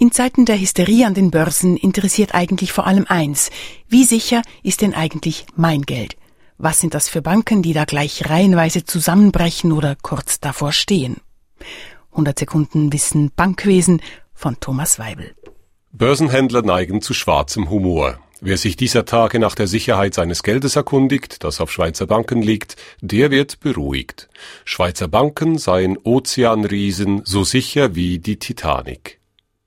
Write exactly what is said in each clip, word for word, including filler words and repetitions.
In Zeiten der Hysterie an den Börsen interessiert eigentlich vor allem eins: Wie sicher ist denn eigentlich mein Geld? Was sind das für Banken, die da gleich reihenweise zusammenbrechen oder kurz davor stehen? hundert Sekunden Wissen Bankwesen von Thomas Weibel. Börsenhändler neigen zu schwarzem Humor. Wer sich dieser Tage nach der Sicherheit seines Geldes erkundigt, das auf Schweizer Banken liegt, der wird beruhigt. Schweizer Banken seien Ozeanriesen, so sicher wie die Titanic.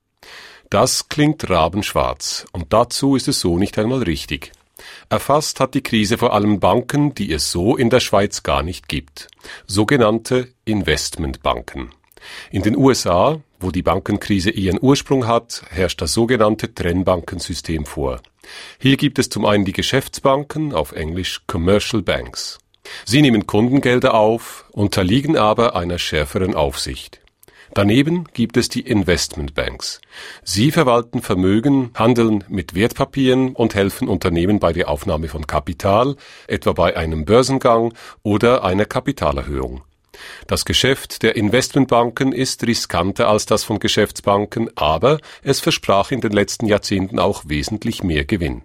Das klingt rabenschwarz, und dazu ist es so nicht einmal richtig. Erfasst hat die Krise vor allem Banken, die es so in der Schweiz gar nicht gibt. Sogenannte Investmentbanken. In den U S A, wo die Bankenkrise ihren Ursprung hat, herrscht das sogenannte Trennbankensystem vor. Hier gibt es zum einen die Geschäftsbanken, auf Englisch Commercial Banks. Sie nehmen Kundengelder auf, unterliegen aber einer schärferen Aufsicht. Daneben gibt es die Investmentbanks. Sie verwalten Vermögen, handeln mit Wertpapieren und helfen Unternehmen bei der Aufnahme von Kapital, etwa bei einem Börsengang oder einer Kapitalerhöhung. Das Geschäft der Investmentbanken ist riskanter als das von Geschäftsbanken, aber es versprach in den letzten Jahrzehnten auch wesentlich mehr Gewinn.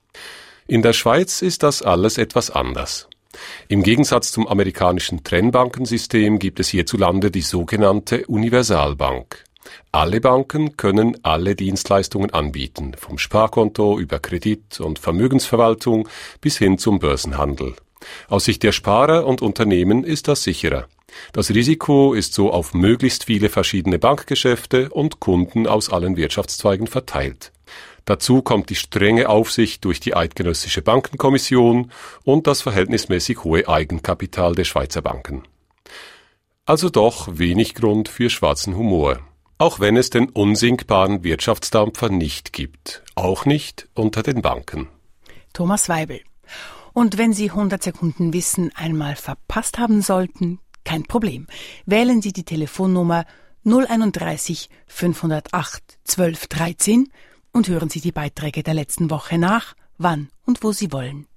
In der Schweiz ist das alles etwas anders. Im Gegensatz zum amerikanischen Trennbankensystem gibt es hierzulande die sogenannte Universalbank. Alle Banken können alle Dienstleistungen anbieten, vom Sparkonto über Kredit- und Vermögensverwaltung bis hin zum Börsenhandel. Aus Sicht der Sparer und Unternehmen ist das sicherer. Das Risiko ist so auf möglichst viele verschiedene Bankgeschäfte und Kunden aus allen Wirtschaftszweigen verteilt. Dazu kommt die strenge Aufsicht durch die Eidgenössische Bankenkommission und das verhältnismäßig hohe Eigenkapital der Schweizer Banken. Also doch wenig Grund für schwarzen Humor. Auch wenn es den unsinkbaren Wirtschaftsdampfer nicht gibt. Auch nicht unter den Banken. Thomas Weibel. Und wenn Sie hundert Sekunden Wissen einmal verpasst haben sollten, kein Problem. Wählen Sie die Telefonnummer null einunddreißig fünfhundertacht zwölf dreizehn und hören Sie die Beiträge der letzten Woche nach, wann und wo Sie wollen.